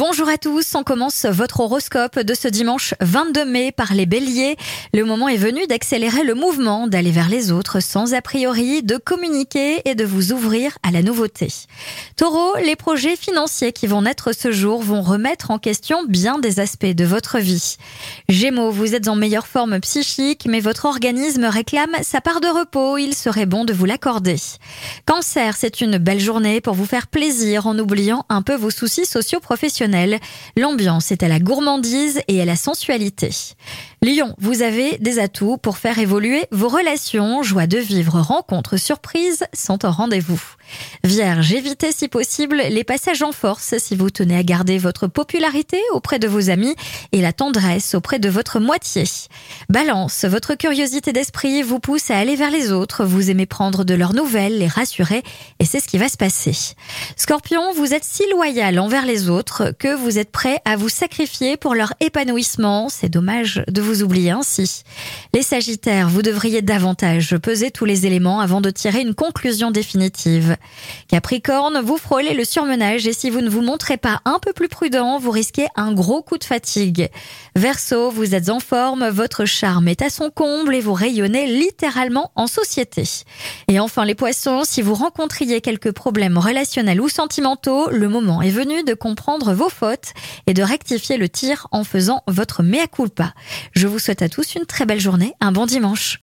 Bonjour à tous, on commence votre horoscope de ce dimanche 22 mai par les béliers. Le moment est venu d'accélérer le mouvement, d'aller vers les autres sans a priori, de communiquer et de vous ouvrir à la nouveauté. Taureau, les projets financiers qui vont naître ce jour vont remettre en question bien des aspects de votre vie. Gémeaux, vous êtes en meilleure forme psychique, mais votre organisme réclame sa part de repos, il serait bon de vous l'accorder. Cancer, c'est une belle journée pour vous faire plaisir en oubliant un peu vos soucis socio-professionnels. L'ambiance est à la gourmandise et à la sensualité. Lion, vous avez des atouts pour faire évoluer vos relations. Joie de vivre, rencontres, surprises sont au rendez-vous. Vierge, évitez si possible les passages en force si vous tenez à garder votre popularité auprès de vos amis et la tendresse auprès de votre moitié. Balance, votre curiosité d'esprit vous pousse à aller vers les autres. Vous aimez prendre de leurs nouvelles, les rassurer et c'est ce qui va se passer. Scorpion, vous êtes si loyal envers les autres que vous êtes prêt à vous sacrifier pour leur épanouissement. C'est dommage de vous oublier ainsi. Les Sagittaires, vous devriez davantage peser tous les éléments avant de tirer une conclusion définitive. Capricorne, vous frôlez le surmenage et si vous ne vous montrez pas un peu plus prudent, vous risquez un gros coup de fatigue. Verseau, vous êtes en forme, votre charme est à son comble et vous rayonnez littéralement en société. Et enfin les Poissons, si vous rencontriez quelques problèmes relationnels ou sentimentaux, le moment est venu de comprendre vos fautes et de rectifier le tir en faisant votre mea culpa. Je vous souhaite à tous une très belle journée, un bon dimanche.